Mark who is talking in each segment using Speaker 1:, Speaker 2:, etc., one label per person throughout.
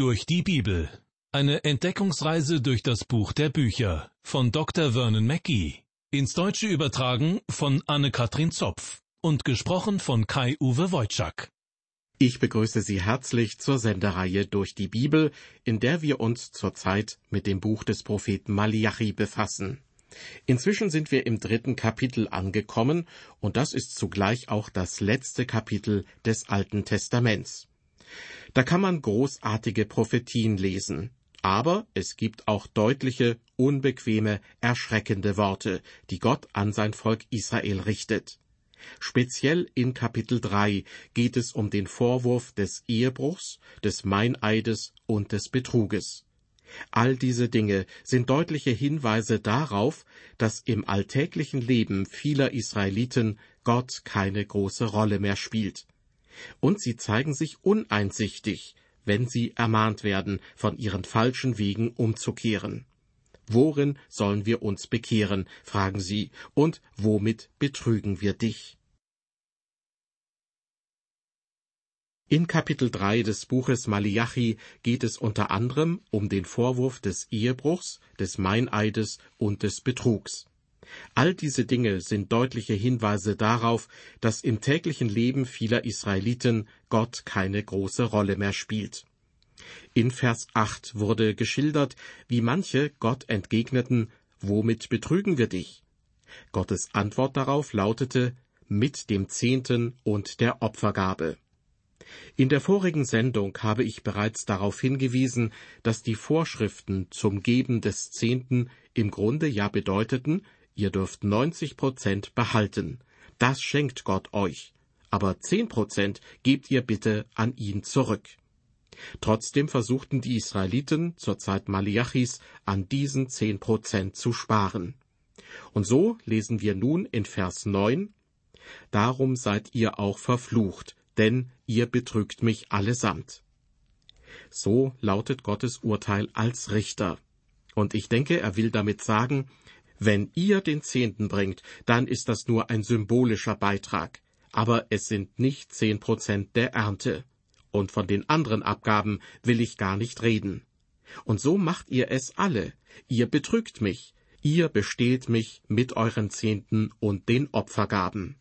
Speaker 1: Durch die Bibel. Eine Entdeckungsreise durch das Buch der Bücher von Dr. Vernon Mackey. Ins Deutsche übertragen von Anne-Katrin Zopf und gesprochen von Kai-Uwe Wojczak.
Speaker 2: Ich begrüße Sie herzlich zur Sendereihe Durch die Bibel, in der wir uns zurzeit mit dem Buch des Propheten Maleachi befassen. Inzwischen sind wir im 3. Kapitel angekommen, und das ist zugleich auch das letzte Kapitel des Alten Testaments. Da kann man großartige Prophetien lesen, aber es gibt auch deutliche, unbequeme, erschreckende Worte, die Gott an sein Volk Israel richtet. Speziell in Kapitel 3 geht es um den Vorwurf des Ehebruchs, des Meineides und des Betruges. All diese Dinge sind deutliche Hinweise darauf, dass im alltäglichen Leben vieler Israeliten Gott keine große Rolle mehr spielt. Und sie zeigen sich uneinsichtig, wenn sie ermahnt werden, von ihren falschen Wegen umzukehren. Worin sollen wir uns bekehren, fragen sie, und womit betrügen wir dich? In Kapitel 3 des Buches Maleachi geht es unter anderem um den Vorwurf des Ehebruchs, des Meineides und des Betrugs. All diese Dinge sind deutliche Hinweise darauf, dass im täglichen Leben vieler Israeliten Gott keine große Rolle mehr spielt. In Vers 8 wurde geschildert, wie manche Gott entgegneten: Womit betrügen wir dich? Gottes Antwort darauf lautete: mit dem Zehnten und der Opfergabe. In der vorigen Sendung habe ich bereits darauf hingewiesen, dass die Vorschriften zum Geben des Zehnten im Grunde ja bedeuteten: Ihr dürft 90% behalten. Das schenkt Gott euch. Aber 10% gebt ihr bitte an ihn zurück. Trotzdem versuchten die Israeliten zur Zeit Maleachis an diesen 10% zu sparen. Und so lesen wir nun in Vers 9: Darum seid ihr auch verflucht, denn ihr betrügt mich allesamt. So lautet Gottes Urteil als Richter. Und ich denke, er will damit sagen: Wenn ihr den Zehnten bringt, dann ist das nur ein symbolischer Beitrag, aber es sind nicht 10% der Ernte. Und von den anderen Abgaben will ich gar nicht reden. Und so macht ihr es alle. Ihr betrügt mich. Ihr bestehlt mich mit euren Zehnten und den Opfergaben.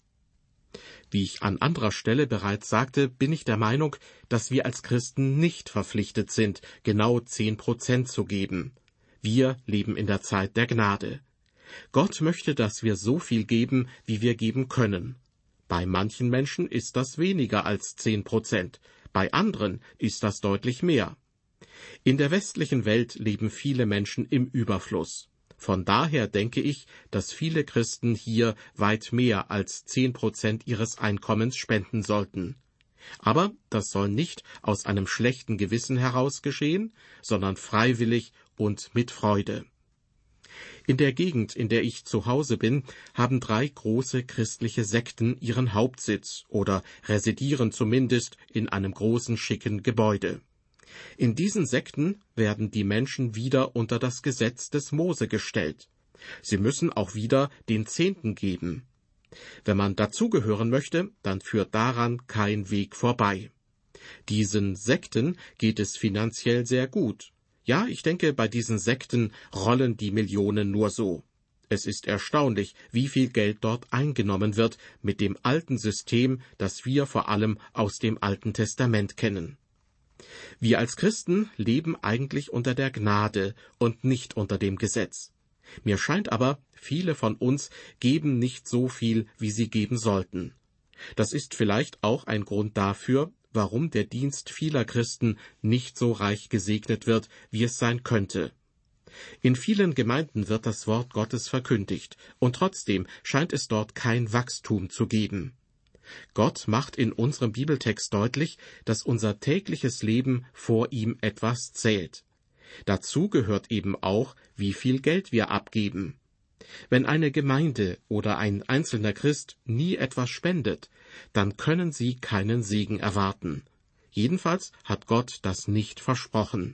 Speaker 2: Wie ich an anderer Stelle bereits sagte, bin ich der Meinung, dass wir als Christen nicht verpflichtet sind, genau 10% zu geben. Wir leben in der Zeit der Gnade. Gott möchte, dass wir so viel geben, wie wir geben können. Bei manchen Menschen ist das weniger als 10%, bei anderen ist das deutlich mehr. In der westlichen Welt leben viele Menschen im Überfluss. Von daher denke ich, dass viele Christen hier weit mehr als 10% ihres Einkommens spenden sollten. Aber das soll nicht aus einem schlechten Gewissen heraus geschehen, sondern freiwillig und mit Freude. In der Gegend, in der ich zu Hause bin, haben 3 große christliche Sekten ihren Hauptsitz oder residieren zumindest in einem großen, schicken Gebäude. In diesen Sekten werden die Menschen wieder unter das Gesetz des Mose gestellt. Sie müssen auch wieder den Zehnten geben. Wenn man dazugehören möchte, dann führt daran kein Weg vorbei. Diesen Sekten geht es finanziell sehr gut. Ja, ich denke, bei diesen Sekten rollen die Millionen nur so. Es ist erstaunlich, wie viel Geld dort eingenommen wird mit dem alten System, das wir vor allem aus dem Alten Testament kennen. Wir als Christen leben eigentlich unter der Gnade und nicht unter dem Gesetz. Mir scheint aber, viele von uns geben nicht so viel, wie sie geben sollten. Das ist vielleicht auch ein Grund dafür, warum der Dienst vieler Christen nicht so reich gesegnet wird, wie es sein könnte. In vielen Gemeinden wird das Wort Gottes verkündigt, und trotzdem scheint es dort kein Wachstum zu geben. Gott macht in unserem Bibeltext deutlich, dass unser tägliches Leben vor ihm etwas zählt. Dazu gehört eben auch, wie viel Geld wir abgeben. Wenn eine Gemeinde oder ein einzelner Christ nie etwas spendet, dann können sie keinen Segen erwarten. Jedenfalls hat Gott das nicht versprochen.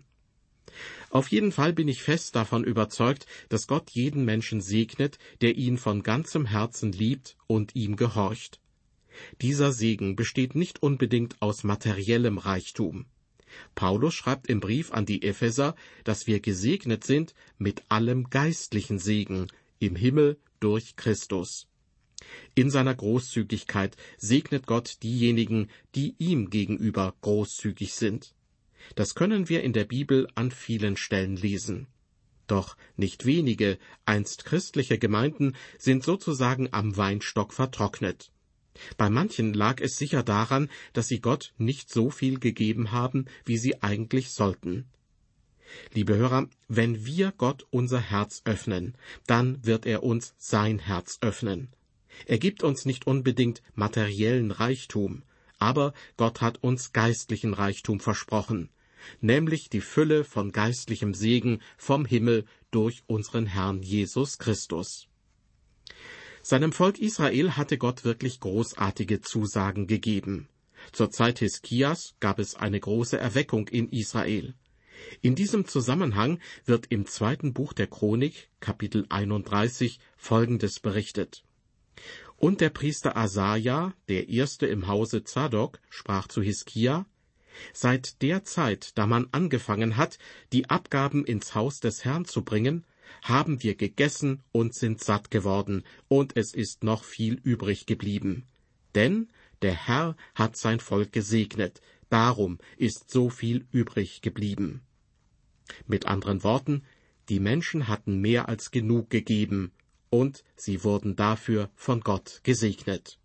Speaker 2: Auf jeden Fall bin ich fest davon überzeugt, dass Gott jeden Menschen segnet, der ihn von ganzem Herzen liebt und ihm gehorcht. Dieser Segen besteht nicht unbedingt aus materiellem Reichtum. Paulus schreibt im Brief an die Epheser, dass wir gesegnet sind mit allem geistlichen Segen im Himmel durch Christus. In seiner Großzügigkeit segnet Gott diejenigen, die ihm gegenüber großzügig sind. Das können wir in der Bibel an vielen Stellen lesen. Doch nicht wenige, einst christliche Gemeinden sind sozusagen am Weinstock vertrocknet. Bei manchen lag es sicher daran, dass sie Gott nicht so viel gegeben haben, wie sie eigentlich sollten. Liebe Hörer, wenn wir Gott unser Herz öffnen, dann wird er uns sein Herz öffnen. Er gibt uns nicht unbedingt materiellen Reichtum, aber Gott hat uns geistlichen Reichtum versprochen, nämlich die Fülle von geistlichem Segen vom Himmel durch unseren Herrn Jesus Christus. Seinem Volk Israel hatte Gott wirklich großartige Zusagen gegeben. Zur Zeit Hiskias gab es eine große Erweckung in Israel. In diesem Zusammenhang wird im 2. Buch der Chronik, Kapitel 31, Folgendes berichtet. Und der Priester Asaja, der Erste im Hause Zadok, sprach zu Hiskia: Seit der Zeit, da man angefangen hat, die Abgaben ins Haus des Herrn zu bringen, haben wir gegessen und sind satt geworden, und es ist noch viel übrig geblieben. Denn der Herr hat sein Volk gesegnet, darum ist so viel übrig geblieben. Mit anderen Worten, die Menschen hatten mehr als genug gegeben, und sie wurden dafür von Gott gesegnet.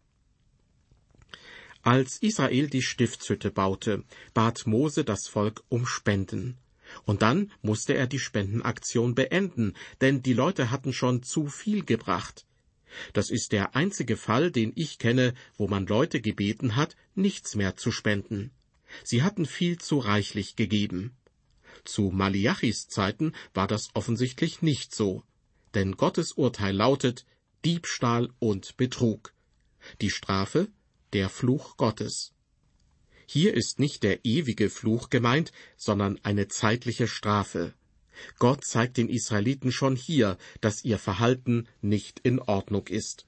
Speaker 2: Als Israel die Stiftshütte baute, bat Mose das Volk um Spenden. Und dann musste er die Spendenaktion beenden, denn die Leute hatten schon zu viel gebracht. Das ist der einzige Fall, den ich kenne, wo man Leute gebeten hat, nichts mehr zu spenden. Sie hatten viel zu reichlich gegeben. Zu Maliachis Zeiten war das offensichtlich nicht so, denn Gottes Urteil lautet Diebstahl und Betrug. Die Strafe? Der Fluch Gottes. Hier ist nicht der ewige Fluch gemeint, sondern eine zeitliche Strafe. Gott zeigt den Israeliten schon hier, dass ihr Verhalten nicht in Ordnung ist.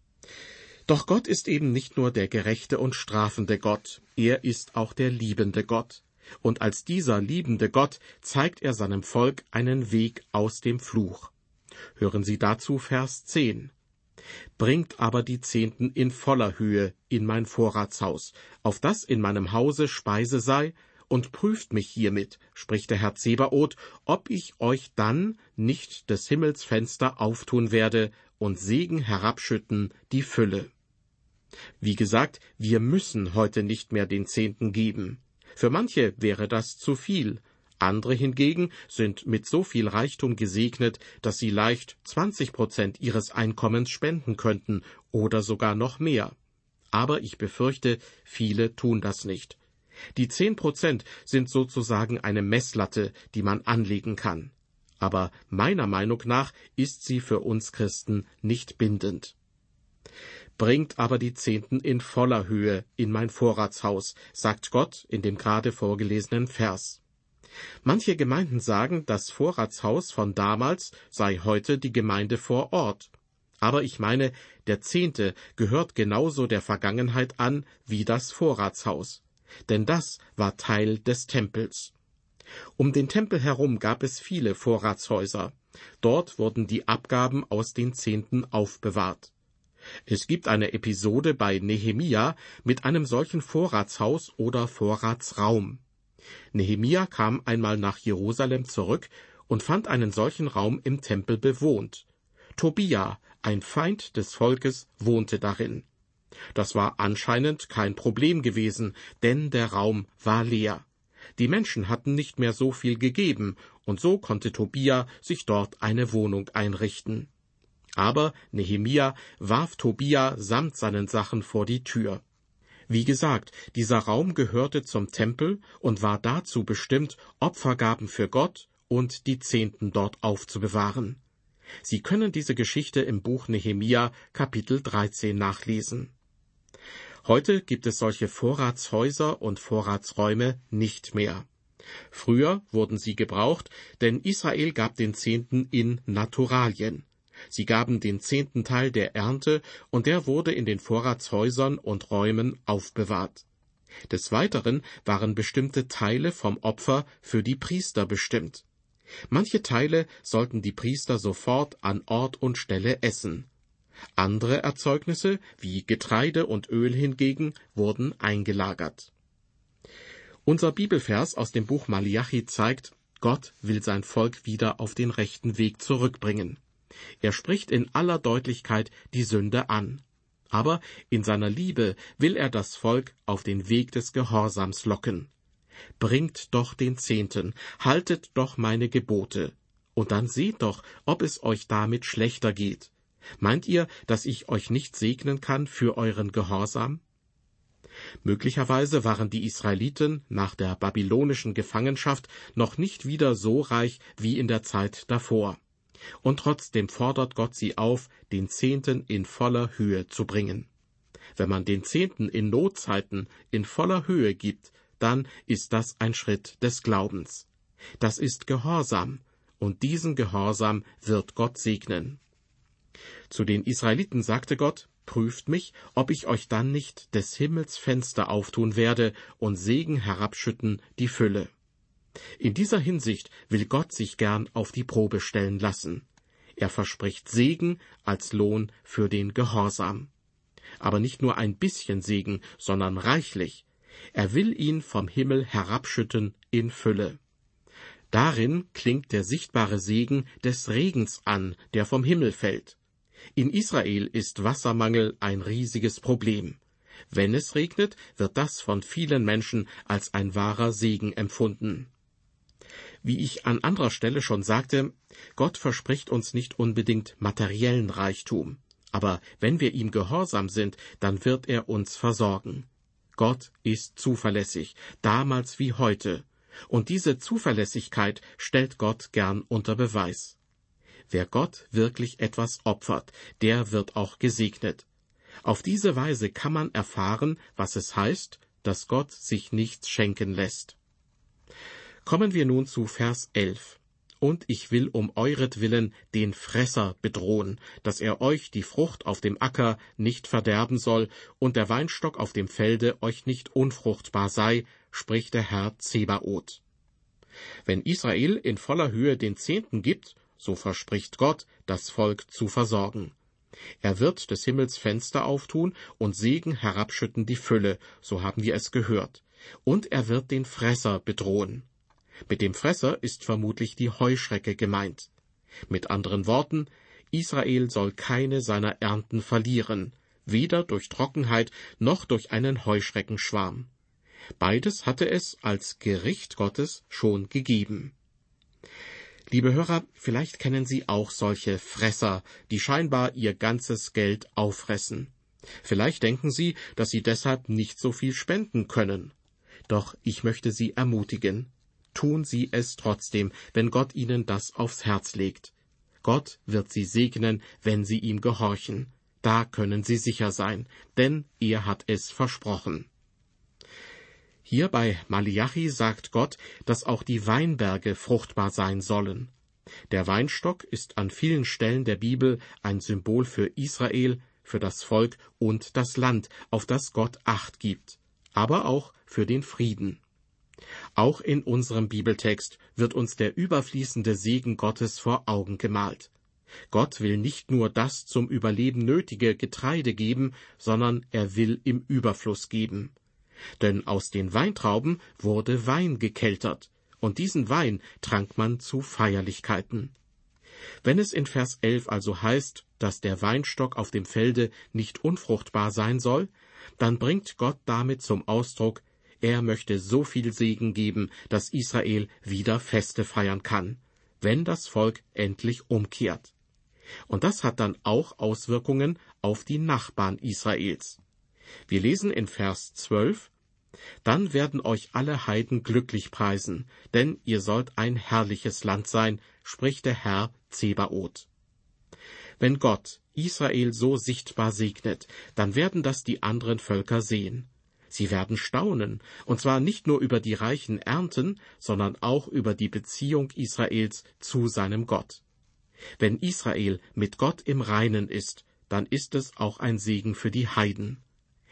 Speaker 2: Doch Gott ist eben nicht nur der gerechte und strafende Gott, er ist auch der liebende Gott. Und als dieser liebende Gott zeigt er seinem Volk einen Weg aus dem Fluch. Hören Sie dazu Vers 10. Bringt aber die Zehnten in voller Höhe in mein Vorratshaus, auf das in meinem Hause Speise sei, und prüft mich hiermit, spricht der Herr Zebaoth, ob ich euch dann nicht des Himmels Fenster auftun werde und Segen herabschütten die Fülle. Wie gesagt, wir müssen heute nicht mehr den Zehnten geben. Für manche wäre das zu viel. Andere hingegen sind mit so viel Reichtum gesegnet, dass sie leicht 20% ihres Einkommens spenden könnten oder sogar noch mehr. Aber ich befürchte, viele tun das nicht. Die 10% sind sozusagen eine Messlatte, die man anlegen kann. Aber meiner Meinung nach ist sie für uns Christen nicht bindend. Bringt aber die Zehnten in voller Höhe in mein Vorratshaus, sagt Gott in dem gerade vorgelesenen Vers. Manche Gemeinden sagen, das Vorratshaus von damals sei heute die Gemeinde vor Ort. Aber ich meine, der Zehnte gehört genauso der Vergangenheit an wie das Vorratshaus. Denn das war Teil des Tempels. Um den Tempel herum gab es viele Vorratshäuser. Dort wurden die Abgaben aus den Zehnten aufbewahrt. Es gibt eine Episode bei Nehemia mit einem solchen Vorratshaus oder Vorratsraum. Nehemia kam einmal nach Jerusalem zurück und fand einen solchen Raum im Tempel bewohnt. Tobia, ein Feind des Volkes, wohnte darin. Das war anscheinend kein Problem gewesen, denn der Raum war leer. Die Menschen hatten nicht mehr so viel gegeben, und so konnte Tobia sich dort eine Wohnung einrichten. Aber Nehemia warf Tobia samt seinen Sachen vor die Tür. Wie gesagt, dieser Raum gehörte zum Tempel und war dazu bestimmt, Opfergaben für Gott und die Zehnten dort aufzubewahren. Sie können diese Geschichte im Buch Nehemia, Kapitel 13 nachlesen. Heute gibt es solche Vorratshäuser und Vorratsräume nicht mehr. Früher wurden sie gebraucht, denn Israel gab den Zehnten in Naturalien. Sie gaben den 10. Teil der Ernte, und der wurde in den Vorratshäusern und Räumen aufbewahrt. Des Weiteren waren bestimmte Teile vom Opfer für die Priester bestimmt. Manche Teile sollten die Priester sofort an Ort und Stelle essen. Andere Erzeugnisse, wie Getreide und Öl hingegen, wurden eingelagert. Unser Bibelvers aus dem Buch Maleachi zeigt, Gott will sein Volk wieder auf den rechten Weg zurückbringen. Er spricht in aller Deutlichkeit die Sünde an. Aber in seiner Liebe will er das Volk auf den Weg des Gehorsams locken. Bringt doch den Zehnten, haltet doch meine Gebote, und dann seht doch, ob es euch damit schlechter geht. Meint ihr, dass ich euch nicht segnen kann für euren Gehorsam? Möglicherweise waren die Israeliten nach der babylonischen Gefangenschaft noch nicht wieder so reich wie in der Zeit davor. Und trotzdem fordert Gott sie auf, den Zehnten in voller Höhe zu bringen. Wenn man den Zehnten in Notzeiten in voller Höhe gibt, dann ist das ein Schritt des Glaubens. Das ist Gehorsam, und diesen Gehorsam wird Gott segnen. Zu den Israeliten sagte Gott: Prüft mich, ob ich euch dann nicht des Himmels Fenster auftun werde und Segen herabschütten die Fülle. In dieser Hinsicht will Gott sich gern auf die Probe stellen lassen. Er verspricht Segen als Lohn für den Gehorsam. Aber nicht nur ein bisschen Segen, sondern reichlich. Er will ihn vom Himmel herabschütten in Fülle. Darin klingt der sichtbare Segen des Regens an, der vom Himmel fällt. In Israel ist Wassermangel ein riesiges Problem. Wenn es regnet, wird das von vielen Menschen als ein wahrer Segen empfunden. Wie ich an anderer Stelle schon sagte, Gott verspricht uns nicht unbedingt materiellen Reichtum. Aber wenn wir ihm gehorsam sind, dann wird er uns versorgen. Gott ist zuverlässig, damals wie heute. Und diese Zuverlässigkeit stellt Gott gern unter Beweis. Wer Gott wirklich etwas opfert, der wird auch gesegnet. Auf diese Weise kann man erfahren, was es heißt, dass Gott sich nichts schenken lässt. Kommen wir nun zu Vers 11. Und ich will um euretwillen den Fresser bedrohen, dass er euch die Frucht auf dem Acker nicht verderben soll und der Weinstock auf dem Felde euch nicht unfruchtbar sei, spricht der Herr Zebaoth. Wenn Israel in voller Höhe den Zehnten gibt, so verspricht Gott, das Volk zu versorgen. Er wird des Himmels Fenster auftun und Segen herabschütten die Fülle, so haben wir es gehört. Und er wird den Fresser bedrohen. Mit dem Fresser ist vermutlich die Heuschrecke gemeint. Mit anderen Worten, Israel soll keine seiner Ernten verlieren, weder durch Trockenheit noch durch einen Heuschreckenschwarm. Beides hatte es als Gericht Gottes schon gegeben. Liebe Hörer, vielleicht kennen Sie auch solche Fresser, die scheinbar ihr ganzes Geld auffressen. Vielleicht denken Sie, dass Sie deshalb nicht so viel spenden können. Doch ich möchte Sie ermutigen. Tun Sie es trotzdem, wenn Gott Ihnen das aufs Herz legt. Gott wird Sie segnen, wenn Sie ihm gehorchen. Da können Sie sicher sein, denn er hat es versprochen. Hier bei Maleachi sagt Gott, dass auch die Weinberge fruchtbar sein sollen. Der Weinstock ist an vielen Stellen der Bibel ein Symbol für Israel, für das Volk und das Land, auf das Gott Acht gibt, aber auch für den Frieden. Auch in unserem Bibeltext wird uns der überfließende Segen Gottes vor Augen gemalt. Gott will nicht nur das zum Überleben nötige Getreide geben, sondern er will im Überfluss geben. Denn aus den Weintrauben wurde Wein gekeltert, und diesen Wein trank man zu Feierlichkeiten. Wenn es in Vers 11 also heißt, dass der Weinstock auf dem Felde nicht unfruchtbar sein soll, dann bringt Gott damit zum Ausdruck, er möchte so viel Segen geben, dass Israel wieder Feste feiern kann, wenn das Volk endlich umkehrt. Und das hat dann auch Auswirkungen auf die Nachbarn Israels. Wir lesen in Vers 12, »Dann werden euch alle Heiden glücklich preisen, denn ihr sollt ein herrliches Land sein, spricht der Herr Zebaoth.« Wenn Gott Israel so sichtbar segnet, dann werden das die anderen Völker sehen. Sie werden staunen, und zwar nicht nur über die reichen Ernten, sondern auch über die Beziehung Israels zu seinem Gott. Wenn Israel mit Gott im Reinen ist, dann ist es auch ein Segen für die Heiden.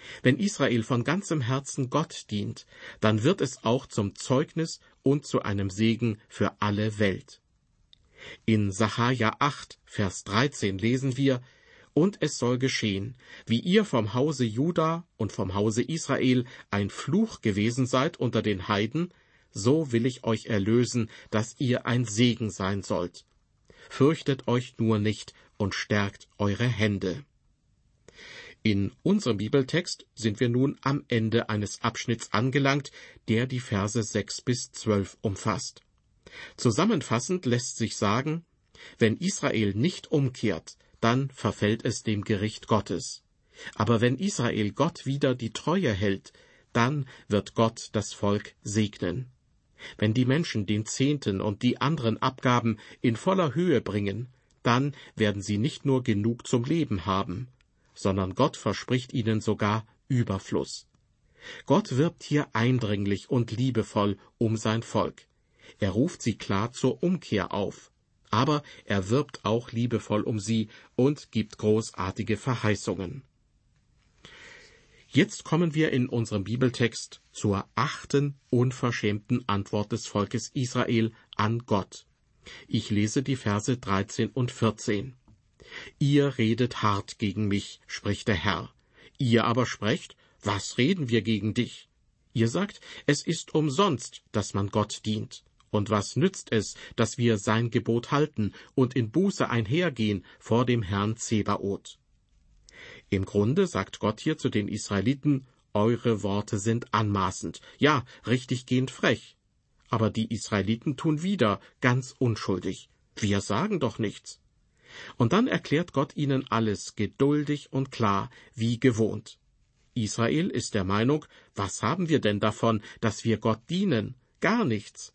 Speaker 2: Wenn Israel von ganzem Herzen Gott dient, dann wird es auch zum Zeugnis und zu einem Segen für alle Welt. In Sacharja 8, Vers 13 lesen wir: Und es soll geschehen, wie ihr vom Hause Juda und vom Hause Israel ein Fluch gewesen seid unter den Heiden, so will ich euch erlösen, dass ihr ein Segen sein sollt. Fürchtet euch nur nicht und stärkt eure Hände. In unserem Bibeltext sind wir nun am Ende eines Abschnitts angelangt, der die Verse 6 bis 12 umfasst. Zusammenfassend lässt sich sagen: Wenn Israel nicht umkehrt, dann verfällt es dem Gericht Gottes. Aber wenn Israel Gott wieder die Treue hält, dann wird Gott das Volk segnen. Wenn die Menschen den Zehnten und die anderen Abgaben in voller Höhe bringen, dann werden sie nicht nur genug zum Leben haben, sondern Gott verspricht ihnen sogar Überfluss. Gott wirbt hier eindringlich und liebevoll um sein Volk. Er ruft sie klar zur Umkehr auf, aber er wirbt auch liebevoll um sie und gibt großartige Verheißungen. Jetzt kommen wir in unserem Bibeltext zur 8. unverschämten Antwort des Volkes Israel an Gott. Ich lese die Verse 13 und 14. Ihr redet hart gegen mich, spricht der Herr. Ihr aber sprecht: Was reden wir gegen dich? Ihr sagt, es ist umsonst, dass man Gott dient. Und was nützt es, dass wir sein Gebot halten und in Buße einhergehen vor dem Herrn Zebaoth? Im Grunde sagt Gott hier zu den Israeliten: Eure Worte sind anmaßend, ja, richtiggehend frech. Aber die Israeliten tun wieder ganz unschuldig: Wir sagen doch nichts. Und dann erklärt Gott ihnen alles geduldig und klar, wie gewohnt. Israel ist der Meinung: Was haben wir denn davon, dass wir Gott dienen? Gar nichts.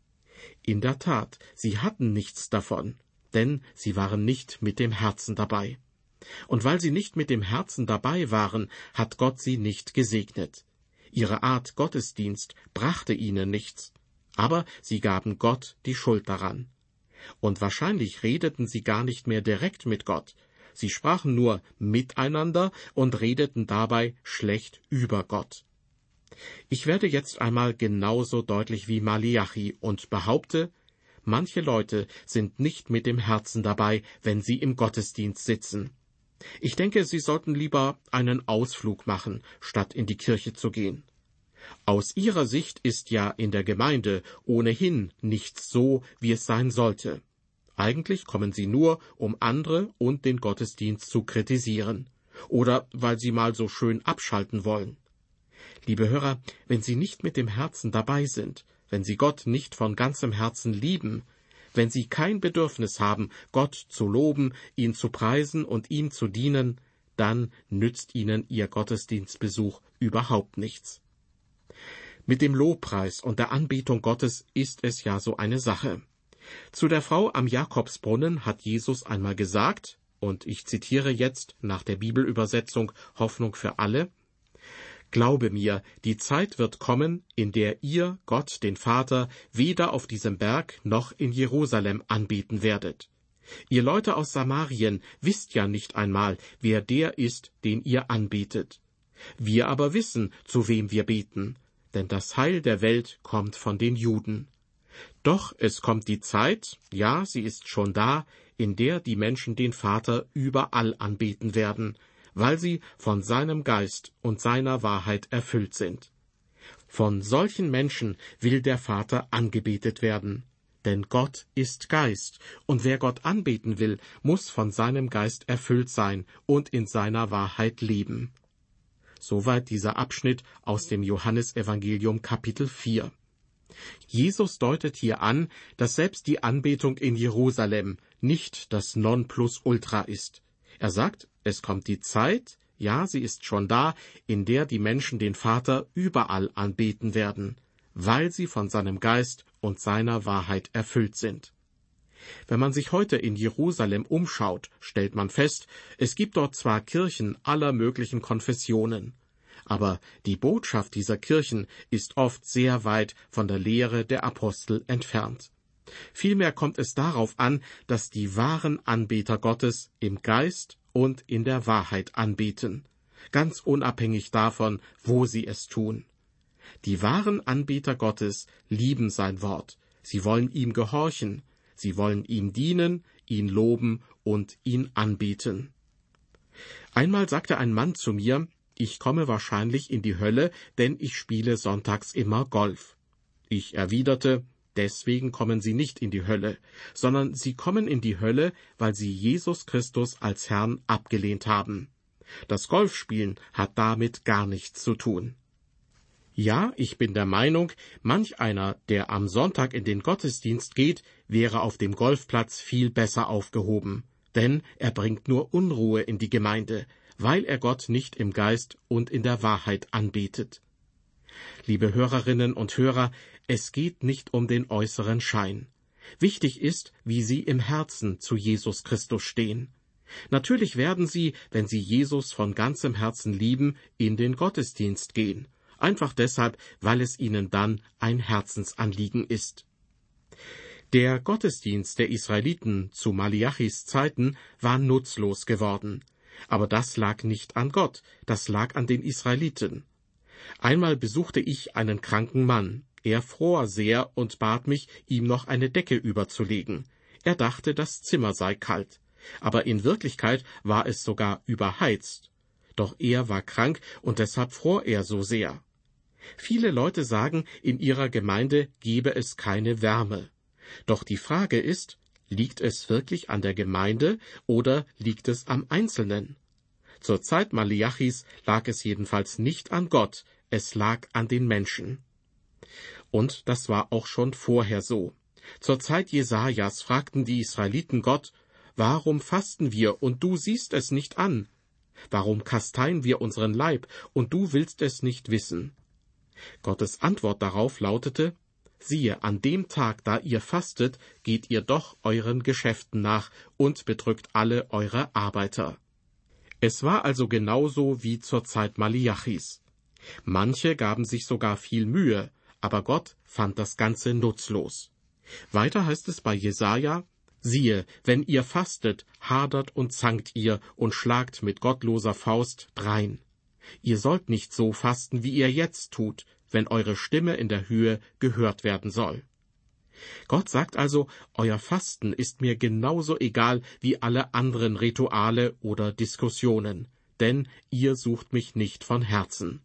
Speaker 2: In der Tat, sie hatten nichts davon, denn sie waren nicht mit dem Herzen dabei. Und weil sie nicht mit dem Herzen dabei waren, hat Gott sie nicht gesegnet. Ihre Art Gottesdienst brachte ihnen nichts, aber sie gaben Gott die Schuld daran. Und wahrscheinlich redeten sie gar nicht mehr direkt mit Gott. Sie sprachen nur miteinander und redeten dabei schlecht über Gott. Ich werde jetzt einmal genauso deutlich wie Maleachi und behaupte: Manche Leute sind nicht mit dem Herzen dabei, wenn sie im Gottesdienst sitzen. Ich denke, sie sollten lieber einen Ausflug machen, statt in die Kirche zu gehen. Aus ihrer Sicht ist ja in der Gemeinde ohnehin nichts so, wie es sein sollte. Eigentlich kommen sie nur, um andere und den Gottesdienst zu kritisieren. Oder weil sie mal so schön abschalten wollen. Liebe Hörer, wenn Sie nicht mit dem Herzen dabei sind, wenn Sie Gott nicht von ganzem Herzen lieben, wenn Sie kein Bedürfnis haben, Gott zu loben, ihn zu preisen und ihm zu dienen, dann nützt Ihnen Ihr Gottesdienstbesuch überhaupt nichts. Mit dem Lobpreis und der Anbetung Gottes ist es ja so eine Sache. Zu der Frau am Jakobsbrunnen hat Jesus einmal gesagt, und ich zitiere jetzt nach der Bibelübersetzung Hoffnung für alle: Glaube mir, die Zeit wird kommen, in der ihr Gott, den Vater, weder auf diesem Berg noch in Jerusalem anbeten werdet. Ihr Leute aus Samarien wisst ja nicht einmal, wer der ist, den ihr anbetet. Wir aber wissen, zu wem wir beten, denn das Heil der Welt kommt von den Juden. Doch es kommt die Zeit, ja, sie ist schon da, in der die Menschen den Vater überall anbeten werden, weil sie von seinem Geist und seiner Wahrheit erfüllt sind. Von solchen Menschen will der Vater angebetet werden, denn Gott ist Geist, und wer Gott anbeten will, muss von seinem Geist erfüllt sein und in seiner Wahrheit leben. Soweit dieser Abschnitt aus dem Johannesevangelium Kapitel 4. Jesus deutet hier an, dass selbst die Anbetung in Jerusalem nicht das Nonplusultra ist. Er sagt, es kommt die Zeit, ja, sie ist schon da, in der die Menschen den Vater überall anbeten werden, weil sie von seinem Geist und seiner Wahrheit erfüllt sind. Wenn man sich heute in Jerusalem umschaut, stellt man fest, es gibt dort zwar Kirchen aller möglichen Konfessionen, aber die Botschaft dieser Kirchen ist oft sehr weit von der Lehre der Apostel entfernt. Vielmehr kommt es darauf an, dass die wahren Anbeter Gottes im Geist und in der Wahrheit anbeten, ganz unabhängig davon, wo sie es tun. Die wahren Anbeter Gottes lieben sein Wort. Sie wollen ihm gehorchen. Sie wollen ihm dienen, ihn loben und ihn anbeten. Einmal sagte ein Mann zu mir, ich komme wahrscheinlich in die Hölle, denn ich spiele sonntags immer Golf. Ich erwiderte, deswegen kommen Sie nicht in die Hölle, sondern Sie kommen in die Hölle, weil Sie Jesus Christus als Herrn abgelehnt haben. Das Golfspielen hat damit gar nichts zu tun. Ja, ich bin der Meinung, manch einer, der am Sonntag in den Gottesdienst geht, wäre auf dem Golfplatz viel besser aufgehoben, denn er bringt nur Unruhe in die Gemeinde, weil er Gott nicht im Geist und in der Wahrheit anbetet. Liebe Hörerinnen und Hörer, es geht nicht um den äußeren Schein. Wichtig ist, wie Sie im Herzen zu Jesus Christus stehen. Natürlich werden Sie, wenn Sie Jesus von ganzem Herzen lieben, in den Gottesdienst gehen. Einfach deshalb, weil es Ihnen dann ein Herzensanliegen ist. Der Gottesdienst der Israeliten zu Maliachis Zeiten war nutzlos geworden. Aber das lag nicht an Gott, das lag an den Israeliten. Einmal besuchte ich einen kranken Mann. Er fror sehr und bat mich, ihm noch eine Decke überzulegen. Er dachte, das Zimmer sei kalt. Aber in Wirklichkeit war es sogar überheizt. Doch er war krank und deshalb fror er so sehr. Viele Leute sagen, in ihrer Gemeinde gebe es keine Wärme. Doch die Frage ist, liegt es wirklich an der Gemeinde oder liegt es am Einzelnen? Zur Zeit Maliachis lag es jedenfalls nicht an Gott, es lag an den Menschen. Und das war auch schon vorher so. Zur Zeit Jesajas fragten die Israeliten Gott, »Warum fasten wir, und du siehst es nicht an? Warum kasteien wir unseren Leib, und du willst es nicht wissen?« Gottes Antwort darauf lautete, »Siehe, an dem Tag, da ihr fastet, geht ihr doch euren Geschäften nach und bedrückt alle eure Arbeiter.« Es war also genauso wie zur Zeit Maliachis. Manche gaben sich sogar viel Mühe, aber Gott fand das Ganze nutzlos. Weiter heißt es bei Jesaja, »Siehe, wenn ihr fastet, hadert und zankt ihr und schlagt mit gottloser Faust drein. Ihr sollt nicht so fasten, wie ihr jetzt tut, wenn eure Stimme in der Höhe gehört werden soll.« Gott sagt also, euer Fasten ist mir genauso egal wie alle anderen Rituale oder Diskussionen, denn ihr sucht mich nicht von Herzen.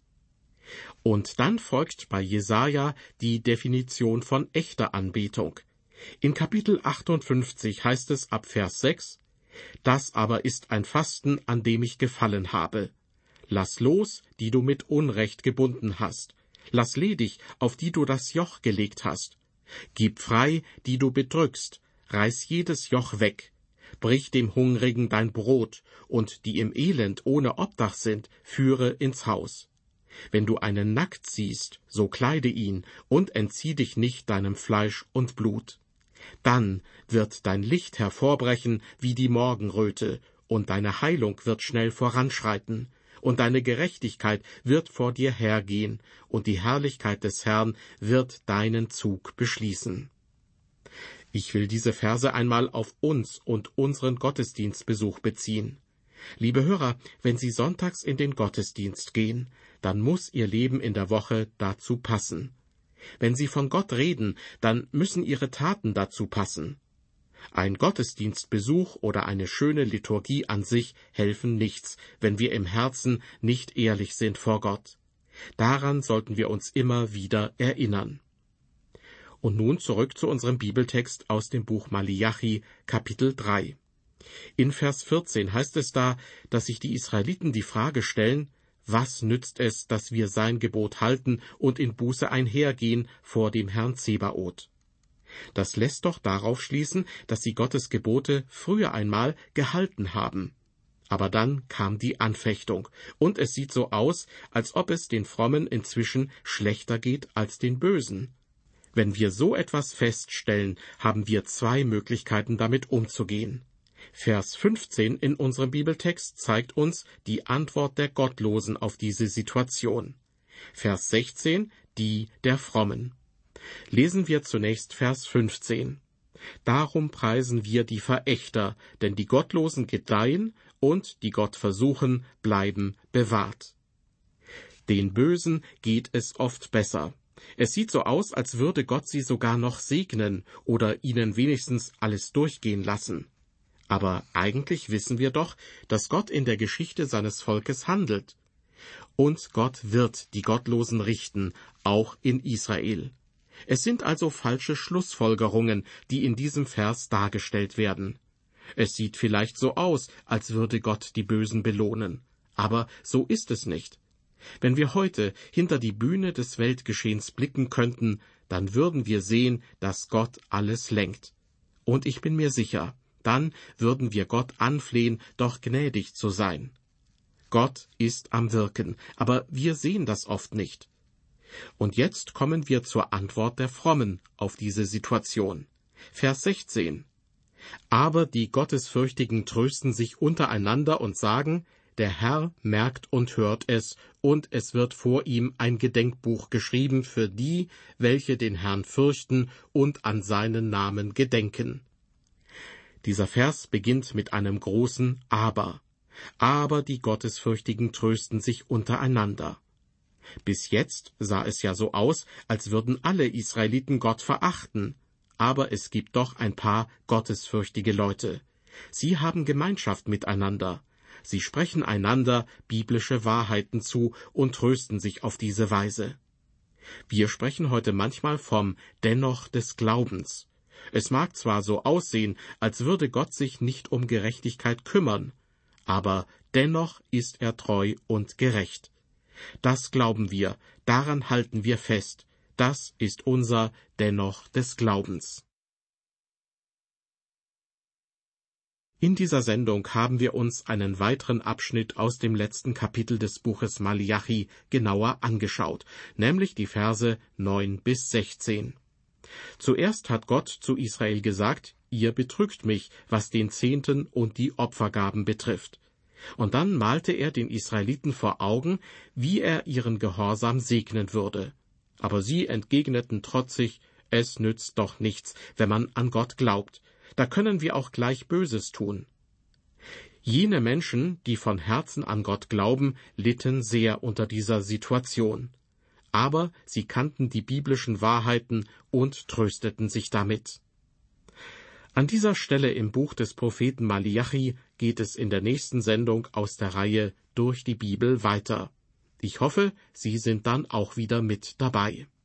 Speaker 2: Und dann folgt bei Jesaja die Definition von echter Anbetung. In Kapitel 58 heißt es ab Vers 6, »Das aber ist ein Fasten, an dem ich gefallen habe. Lass los, die du mit Unrecht gebunden hast. Lass ledig, auf die du das Joch gelegt hast. Gib frei, die du bedrückst. Reiß jedes Joch weg. Brich dem Hungrigen dein Brot, und die im Elend ohne Obdach sind, führe ins Haus. Wenn du einen nackt siehst, so kleide ihn, und entzieh dich nicht deinem Fleisch und Blut. Dann wird dein Licht hervorbrechen wie die Morgenröte, und deine Heilung wird schnell voranschreiten, und deine Gerechtigkeit wird vor dir hergehen, und die Herrlichkeit des Herrn wird deinen Zug beschließen.« Ich will diese Verse einmal auf uns und unseren Gottesdienstbesuch beziehen. Liebe Hörer, wenn Sie sonntags in den Gottesdienst gehen, dann muss Ihr Leben in der Woche dazu passen. Wenn Sie von Gott reden, dann müssen Ihre Taten dazu passen. Ein Gottesdienstbesuch oder eine schöne Liturgie an sich helfen nichts, wenn wir im Herzen nicht ehrlich sind vor Gott. Daran sollten wir uns immer wieder erinnern. Und nun zurück zu unserem Bibeltext aus dem Buch Maliachi, Kapitel 3. In Vers 14 heißt es da, dass sich die Israeliten die Frage stellen, was nützt es, dass wir sein Gebot halten und in Buße einhergehen vor dem Herrn Zebaoth? Das lässt doch darauf schließen, dass sie Gottes Gebote früher einmal gehalten haben. Aber dann kam die Anfechtung, und es sieht so aus, als ob es den Frommen inzwischen schlechter geht als den Bösen. Wenn wir so etwas feststellen, haben wir zwei Möglichkeiten, damit umzugehen. Vers 15 in unserem Bibeltext zeigt uns die Antwort der Gottlosen auf diese Situation. Vers 16 die der Frommen. Lesen wir zunächst Vers 15. Darum preisen wir die Verächter, denn die Gottlosen gedeihen und die Gott versuchen, bleiben bewahrt. Den Bösen geht es oft besser. Es sieht so aus, als würde Gott sie sogar noch segnen oder ihnen wenigstens alles durchgehen lassen. Aber eigentlich wissen wir doch, dass Gott in der Geschichte seines Volkes handelt. Und Gott wird die Gottlosen richten, auch in Israel. Es sind also falsche Schlussfolgerungen, die in diesem Vers dargestellt werden. Es sieht vielleicht so aus, als würde Gott die Bösen belohnen. Aber so ist es nicht. Wenn wir heute hinter die Bühne des Weltgeschehens blicken könnten, dann würden wir sehen, dass Gott alles lenkt. Und ich bin mir sicher, dann würden wir Gott anflehen, doch gnädig zu sein. Gott ist am Wirken, aber wir sehen das oft nicht. Und jetzt kommen wir zur Antwort der Frommen auf diese Situation. Vers 16. Aber die Gottesfürchtigen trösten sich untereinander und sagen, der Herr merkt und hört es, und es wird vor ihm ein Gedenkbuch geschrieben für die, welche den Herrn fürchten und an seinen Namen gedenken. Dieser Vers beginnt mit einem großen Aber. Aber die Gottesfürchtigen trösten sich untereinander. Bis jetzt sah es ja so aus, als würden alle Israeliten Gott verachten. Aber es gibt doch ein paar gottesfürchtige Leute. Sie haben Gemeinschaft miteinander. Sie sprechen einander biblische Wahrheiten zu und trösten sich auf diese Weise. Wir sprechen heute manchmal vom Dennoch des Glaubens. Es mag zwar so aussehen, als würde Gott sich nicht um Gerechtigkeit kümmern, aber dennoch ist er treu und gerecht. Das glauben wir, daran halten wir fest. Das ist unser Dennoch des Glaubens. In dieser Sendung haben wir uns einen weiteren Abschnitt aus dem letzten Kapitel des Buches Maleachi genauer angeschaut, nämlich die Verse 9 bis 16. Zuerst hat Gott zu Israel gesagt, ihr betrügt mich, was den Zehnten und die Opfergaben betrifft. Und dann malte er den Israeliten vor Augen, wie er ihren Gehorsam segnen würde. Aber sie entgegneten trotzig, es nützt doch nichts, wenn man an Gott glaubt. Da können wir auch gleich Böses tun. Jene Menschen, die von Herzen an Gott glauben, litten sehr unter dieser Situation. Aber sie kannten die biblischen Wahrheiten und trösteten sich damit. An dieser Stelle im Buch des Propheten Maleachi geht es in der nächsten Sendung aus der Reihe Durch die Bibel weiter. Ich hoffe, Sie sind dann auch wieder mit dabei.